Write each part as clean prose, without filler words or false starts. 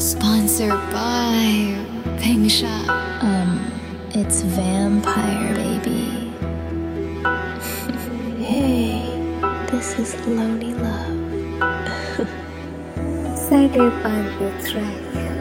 Sponsored by Pink Shop. It's vampire, baby. Hey, this is Lonely Love. Cider on the track.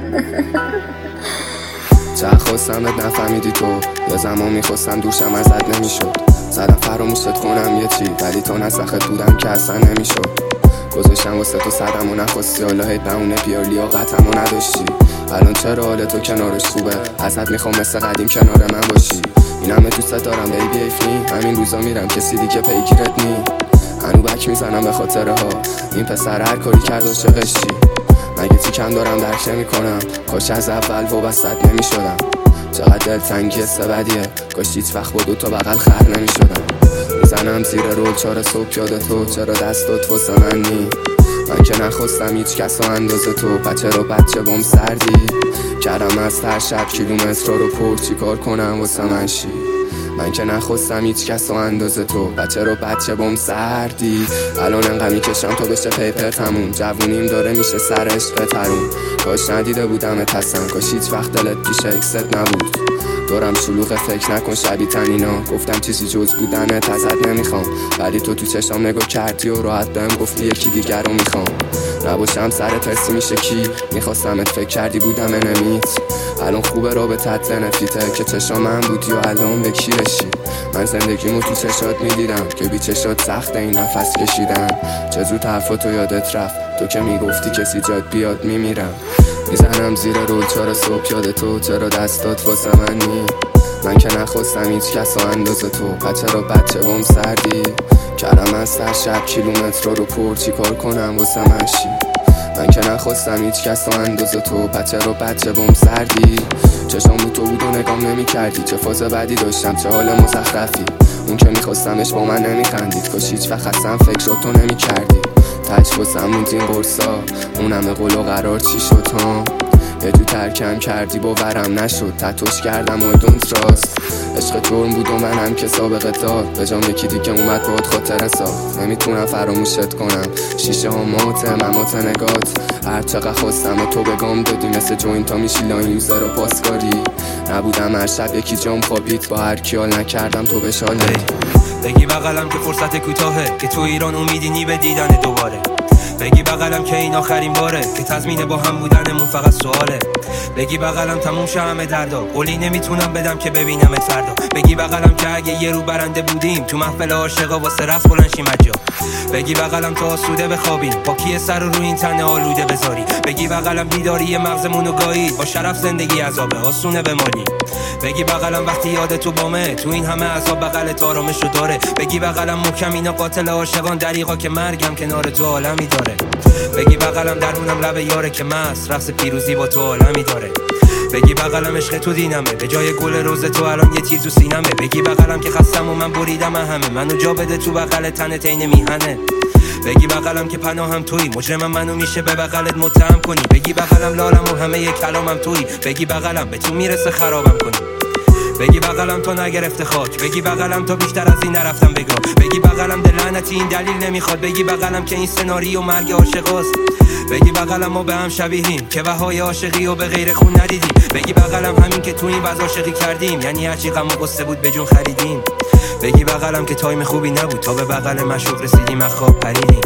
چه خواستمت نفهمیدی تو، یا زمان میخواستم دوشم ازت نمیشد. زدم فراموشت کنم یه چی، ولی تو نسخت بودم که اصلا نمیشد. گذاشتم واسه تو صدم و نخواستی، حالا هی بهونه بیار لیاقتم و نداشتی. الان چرا حال تو کنارش خوبه؟ ازت میخوام مثل قدیم کنار من باشی. این همه دوست دارم بیبی ایفنی، همین روزا میرم کسی دیگه پیگیرت نی. هنو بک میزنم به خاطرها، این پسر هر کاری کرد عاشقش چی؟ مگه تیکم دارم درک نمیکنم، کاش از اول وابستت نمیشدم. چقدر دلتنگی سبدیه، کاش هیچ وقت با دوتا بغل خر نمیشدم. میزنم زیر رول 4 صبح یاد تو، چرا دستات واسه من نی؟ من که نخواستم هیچ کس و اندازه تو، بچه رو بچه بام سردی. کردم از هر شب کیلومتر رو پر، چی کار کنم واسه من شی؟ من که نخواستم هیچ کس و اندازه تو، بچه رو بچه بام سردی. الان انقدر میکشم تا بشه پیپر تموم، جوونیم داره میشه سر عشق ترون. کاش ندیده بودم تسن، کاش هیچ وقت دلت پیش اکست نبود. دورم شلوغ فکر نکن شبیه تنینا، گفتم چیزی جز بودنت ازت نمیخوام، ولی تو چشام نگاه کردی و راحت بهم گفتی یکی دیگر رو میخوام. نباشم سر ترسی میشه کی، میخواستمت فکر کردی بودم انمیت. الان خوبه رابطت نفیته که چشام من بودی و الان به کی رشی. من زندگیمو تو چشات میدیدم که بی چشات سخته این نفس کشیدن. چه زود حرفاتو یادت رفت، تو که میگفتی کسی جات بیاد میمیرم. میزنم زیر رول 4 صبح یاد تو، چرا دستات واسه من نی؟ من که نخواستم هیچ کس و اندازه تو، بچه رو بچه بام سردی. کردم از هر شب کیلومتر رو پر، چی کار کنم واسه من شی؟ من که نخواستم هیچ کس و اندازه تو، بچه رو بچه بام سردی. چشام رو تو بود و نگام نمی کردی، چه فاز بعدی داشتم چه حال مزخرفی. اون که میخواستمش با من نمیخندید، کاش هیچ وقت اصلا فکراتو نمی کردی. تچ واسم موند این قرصا، اون همه قول و قرار چی شد ها؟ یه جو ترکم کردی باورم نشد، تتوش کردم و دونت راست. عشق جرم بود و منم که سابقه دار، به جام یکی دیگه اومد باید خاطره ساخت. نمیتونم فراموشت کنم، شیشه ها مات ممات نگات. هر چقدر خواستم و تو بگم دادی، مثل جوینتا میشی لاین یوزر و پاسکاری. نبودم هر شب یکی جام خوابید، با هر کیال نکردم تو بشاله. بگی بغلم که فرصت کوتاهه، که تو ایران امیدی به دیدن دوباره. بگی بغلم که این آخرین باره، که تضمین با هم بودنمون فقط سواله. بگی بغلم تموم شه همه دردا، قولی نمیتونم بدم که ببینمت فردا. بگی بغلم که اگه یه رو برنده بودیم، تو محفل عاشقا واسه رقص بلند شیم اجا. بگی بغلم تا آسوده بخوابیم، با کی سر رو این تن آلوده بذاری. بگی بغلم بیداری مغزمونو گایید، با شرف زندگی عذابه آسونه بمانی. بگی بغلم وقتی یاد تو بامه، تو این همه عذاب بغلت آرامشو داره. بگی بغلم محکم اینا قاتل عاشقان دریغا، که مرگم کنار تو عالمی داره. بگی بغلم درونم لب یاره که مست، رقص پیروزی با تو عالمی داره. بگی بغلم عشق تو دینمه، به جای گل روز تو الان یه تیر تو سینمه. بگی بغلم که خستم و من بریدم همه، منو جا بده تو بغل تنت عین میهنه. بگی بغلم که پناهم تویی، مجرمم منو میشه به بغلت متهم کنی. بگی بغلم لالم و همه یک کلامم تویی، بگی بغلم به تو میرسه خرابم کنی. بگی بغلم تو نگرفته خاک، بگی بغلم تو بیشتر از این نرفتم بگا. بگی بغلم دل لعنتی این دلیل نمیخواد، بگی بغلم که این سناریو مرگ عاشقاست. بگی بغلم ما به هم شبیهیم، که بهای عاشقی و به غیر خون ندیدیم. بگی بغلم همین که تو این وضع عاشقی کردیم، یعنی هرچی غم و غصه بود به جون خریدیم. بگی بغلم که تایم خوبی نبود، تا به بغل مشوق رسیدیم از خواب پریدیم.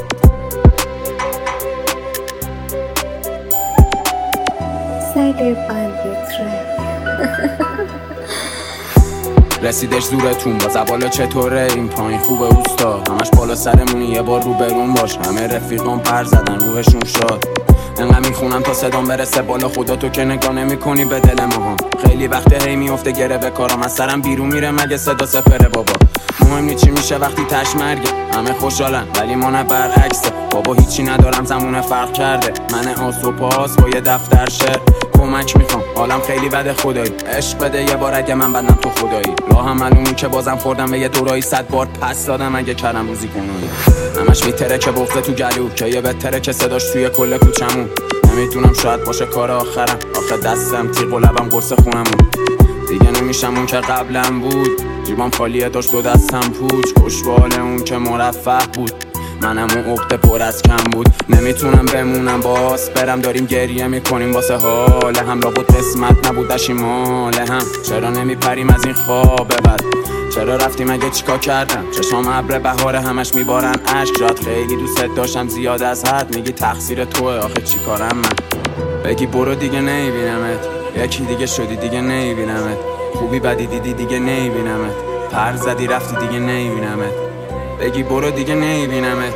Cider on the track. رسیدش زورتون با زباله چطوره این پایین خوبه اوستا، همش بالا سرمونی یه بار رو برون باش. همه رفیقان پر زدن روحشون شاد، انقدر میخونم تا صدام برسه بالا. خدا تو که نگاه نمی کنی به دل ما، خیلی وقته هی میفته گره به کارم، از سرم بیرون میره مگه صدا سپره بابا. مهم نی چی میشه وقتی تش مرگه، همه خوشحالن ولی ما نه برعکسه. بابا هیچی ندارم زمونه فرق کرده، من آس و پاس با یه دفتر شعر. کمک میخوام حالم خیلی بده خدایی، عشق بده یه بار اگه من بدم تو خدایی. راهم معلومی که بازم خوردم به یه دورایی، 100 بار پس دادم اگه کردم روزی کنایی. همش میتره که بغضه تو گلو، که یه بهتره که صداش توی کل کوچمون. نمیتونم شاید باشه کار آخرم، آخه دستم تیغ و لبم قرص خونمون. دیگه نمیشم اون که قبلم بود، جیبام خالیه داشت دو دستم پوچ. خوشبال اون که مرفه بود، منم اون عقده پر از کم بود. نمیتونم بمونم باز برم، داریم گریه میکنیم واسه حال هم. لابد قسمت نبود دشیمال هم. چرا نمیپریم از این خواب بد؟ چرا رفتیم اگه چیکار کردم؟ چشام ابر بهاره همش میبارن اشک. جات خیلی دوست داشتم زیاد از حد. میگی تقصیر توه، آخه چی کارم من؟ بگی برو دیگه نمیبینمت، یکی دیگه شدی دیگه نمیبینمت. خوبی بدی دیدی دیگه نمیبینمت، پر زدی رفتی دیگه نمیبینمت. بگی برو دیگه نمیبینمت،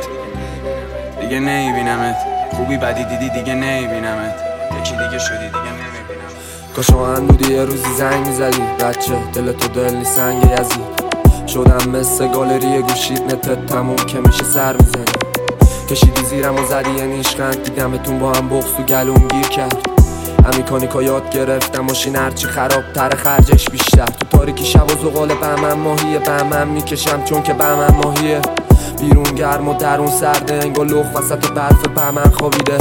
دیگه نمیبینمت. خوبی بدی دیدی دیگه نمیبینمت، یکی دیگه شدی دیگه نمیبینمت. کاش واقعا بودی یه روزی زنگ میزدی بچه، دلتو دل نیست سنگ یزید. شدم مثل گالری گوشید نتت تموم که میشه سر میزنی. کشیدی زیرم و زدی یه نیشخند، دیدمتون با هم بغض تو گلوم گیر کرد. امیکانیکا یاد گرفتم ماشین هرچی خراب تر خرجش بیشتر. تو تاریکی شب و زغال بهمن ماهیه، بهمن میکشم چون که بهمن ماهیه. بیرون گرم و درون سرده، انگار لخ وسط برف بهمن خوابیده.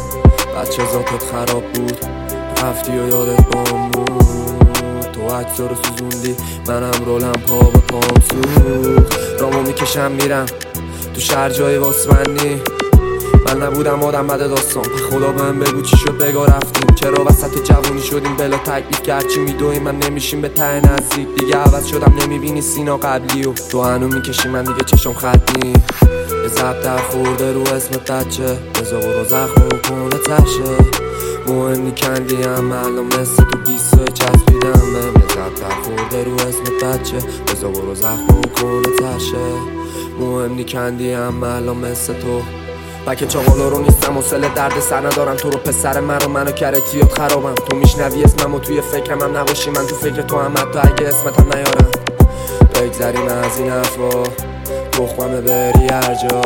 بچه ذاتت خراب بود، رفتی و یادت بام بود. تو عکسا رو سوزوندی، منم رولم پا به پام سوخت. رامو میکشم میرم تو شهر جای واسمنی. من نبودم آدم بده داستان، خدا بهم بگو چی شد بگا رفتیم. چرا وسط جوونی شدیم بلا تکلیف، گرچی میدویم من نمیشیم به ته نزدیک. دیگه عوض شدم نمیبینی سینا قبلی و تو هنو میکشی من دیگه چشم خطی. یه زب در خورده رو اسمت بچه، بزا برو زخمو کنه تشه. مهمی کندی هم الان مثل تو 20 چسبیدم بهم. یه زب در خورده رو اسمت بچه، بزا برو زخمو کنه تشه. مهمی کندی هم الان مثل تو بکه چاقالا رو نیستم و سل درد سر ندارم. تو رو پسر من رو منو کرتیات خرابم. تو میشنوی اسمم و توی فکرم هم نباشی، من تو فکر تو هم حتی اگه اسمتم نیارم. بگذریم از این حرفا، تخممه بری هر جا.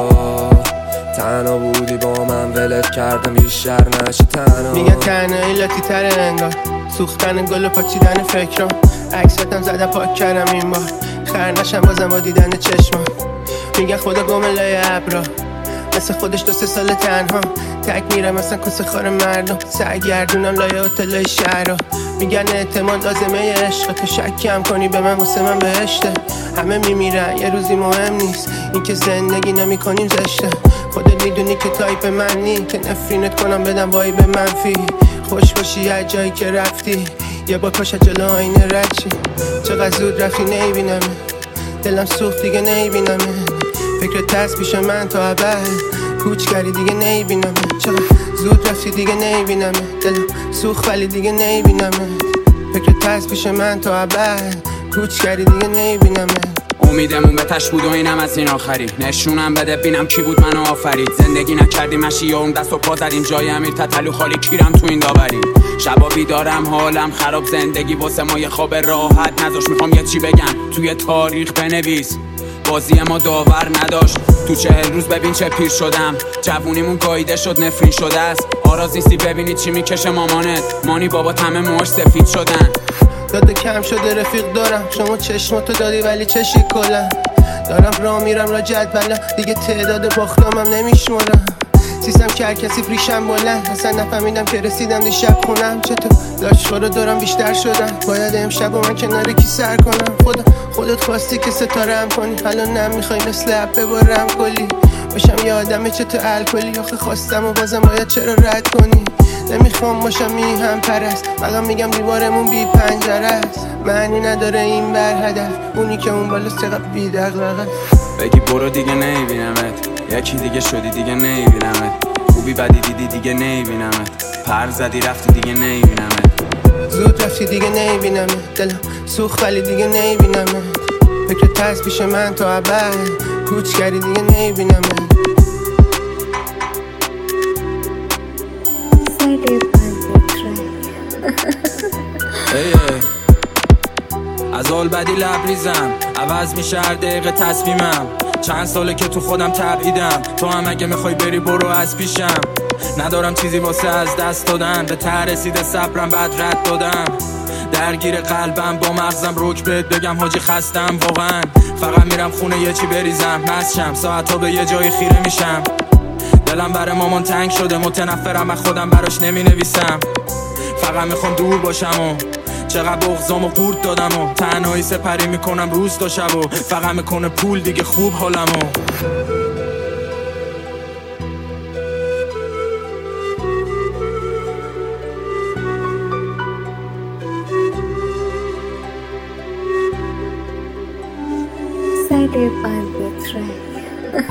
تنها بودی با من ولت کردم بیشتر نشی تنها. میگن تنهایی لاتی تره انگار، سوختن گل و پاچیدن فکرام. عکستم زدم پاک کردم این بار، خر نشم بازم با دیدن چشمام. میگن خدا گم لای ابرا، مثل خودش 2-3 سال تنها. تک میرم مثلا کسه خار مردم، سرگردونم لایه هتلای شهرها. میگن اعتماد لازمه عشق، تو شکی هم کنی به من واسه من بهشته. همه میمیرن یه روزی مهم نیست، این که زندگی نمیکنیم زشته. خودت میدونی که تایپ من نی، که نفرینت کنم بدم وایب منفی. خوش باشی هر جایی که رفتی، یه با کاش جلو آینه رد چی. چقدر زود رفتی نمیبینم، دلم سوخت دیگه نمیبینم. فکر ترس پیش من تا ابد، کوچ کردی دیگه نمیبینم. چقدر زود رفتی دیگه نمیبینم، دلم سوخت ولی دیگه نمیبینم. فکر ترس پیش من تا ابد، کوچ کردی دیگه نمیبینم. امیدمون به تش بود و اینم از این آخری. نشونم بده بینم کی بود منو آفرید. زندگی نکردیم مشی و اون دست و پا زدیم جای امیر تتلو خالی کیرم تو این داوری. شبا بیدارم حالم خراب، زندگی واسه ما یه خواب راحت نذاش. میخوام یه چی بگم توی تاریخ بنویس، بازی ما داور نداشت. تو 40 روز ببین چه پیر شدم، جوونیمون گاییده شد نفرین شده است. آراز نیستی ببینی چی میکشه مامانت، مانی بابا همه موهاش سفید شدن. داده کم شده رفیق دارم، شما چشماتو دادی ولی چشی کلم. دارم راه میرم را جدولا، دیگه تعداد باختامم نمیشمارم. سیستم که هر کسی ریشم بلند، اصلا نفهمیدم که رسیدم دیشب خونم. چطور داشت رو دارم بیشتر شدن، باید امشب و من کنار کی سر کنم. خودت خواستی که ستارم کنی، حالا نمیخوای مثل اب ببارم کلی. باشم یه آدم چطور الکلی، آخه خواستم و بازم باید چرا رد کنی. نمیخوام باشم میهم پرست، فقط میگم دیوارمون بی پنجره است. معنی نداره این بر هدف، اونی که اون بالاست چقدر بی دغدغه. بگی برو دیگه نمیبینمت، یکی دیگه شدی دیگه نمیبینمت. خوبی بدی دیدی دیگه نمیبینمت، پر زدی رفتی دیگه نمیبینمت. زود رفتی دیگه نمیبینمت، دلم سوخت ولی دیگه نمیبینمت. فکر ترس پیش من تا ابد، کوچ کردی دیگه نمیبینمت. از آل بدی لبریزم، عوض میشه هر دقیقه تصمیمم. چند ساله که تو خودم تبعیدم، تو هم اگه میخوای بری برو از پیشم. ندارم چیزی واسه از دست دادن، به ته رسیده صبرم بعد رد دادم. درگیر قلبم با مغزم روک بهت بگم حاجی خستم واقعا. فقط میرم خونه یه چی بریزم، مستشم ساعتا به یه جای خیره میشم. دلم برای مامان تنگ شده، متنفرم از خودم براش نمی نویسم. فقط میخوام دور باشم و چقدر بغضام و قورت دادم و تنهایی سپری میکنم روز تا شب و فقط میکنه پول دیگه خوب حالمو. بند ترک.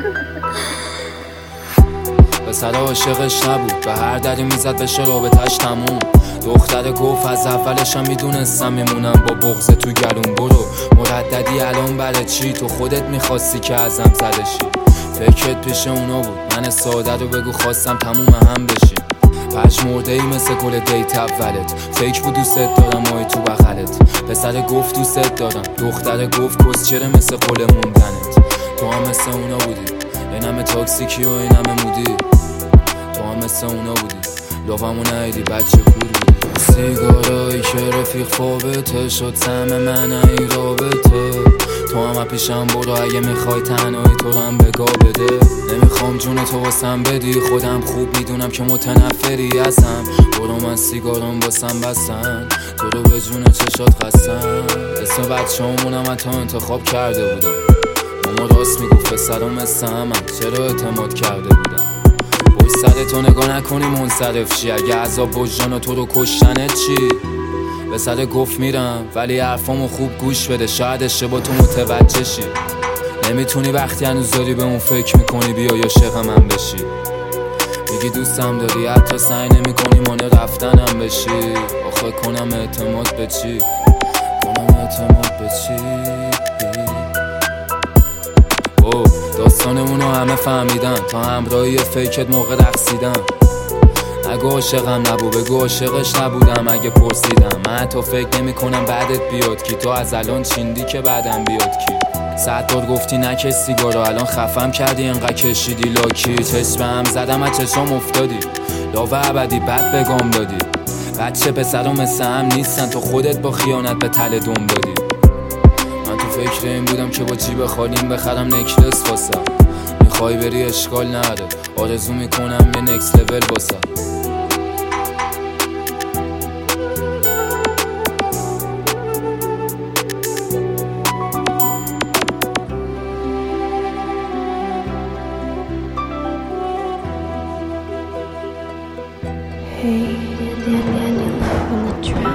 پسر عاشقش نبود، به هر دری میزد بشه رابطش تموم. دختر گفت از اولشم میدونستم میمونم با بغض تو گلون. برو مرددی الان برای چی؟ تو خودت میخواستی که ازم زدشی. فکرت پیش اونا بود، من ساده رو بگو خواستم تموم هم بشیم. پشمرده ای مثل گل دیت اولت، فکر بود دوست دارم آی تو بغلت. پسر گفت دوست دارم، دختر گفت کس چرا مثل قول موندنت. تو هم مثل اونا بودی، اینم تاکسیکی و اینم مودی. تو هم مثل اونا بودی، لوامو نهیدی بچه کور بودی. سیگارایی که رفیق فابته شد سم من این رابطه. تو هم پیشم برو اگه میخوای تنهایی تو هم بگاه بده. نمیخوام جون تو واسم بدی، خودم خوب میدونم که متنفری ازم. برو من سیگارم واسم بستن، تو رو به جون چشات قسم. اسم بچه همونم حتی انتخاب کرده بودم. ماما راست میگفت پسرم مثل همم، چرا اعتماد کرده بودم. بوی سر تو نگاه نکنی منصرف شی، اگه عذاب وجدان تو رو کشتنت چی؟ به سر گفت میرم ولی حرفامو خوب گوش بده، شاید اشتباه تو متوجه شی. نمیتونی وقتی هنوز داری به اون فکر میکنی بیا یا عاشق من بشی. میگی دوستم داری حتی سعی نمیکنی مانع رفتنم بشی. آخه کنم اعتماد به چی؟ کنم اعتماد به چی؟ داستانمونو همه فهمیدن، تا همراهی فیکت موقع رقصیدن. اگه عاشقم نبود بگو عاشقش نبودم. اگه پرسیدم من حتی فکر نمی کنم بعدت بیاد کی. تو از الان چیندی که بعدم بیاد کی. 100 بار گفتی نکش سیگارو، الان خفم کردی انقدر کشیدی لاکی. چشم هم زدم از چشام افتادی، لاوه ابدی بد بگم دادی. بچه پسرم مثل هم نیستن، تو خودت با خیانت به تله دم دادی. من تو فکر این بودم که با جیب خالیم بخرم نکلس واسه. میخوای بری اشکال نداره، آرزو میکنم یه نکس لول واسه. Hey, Daniela on the track.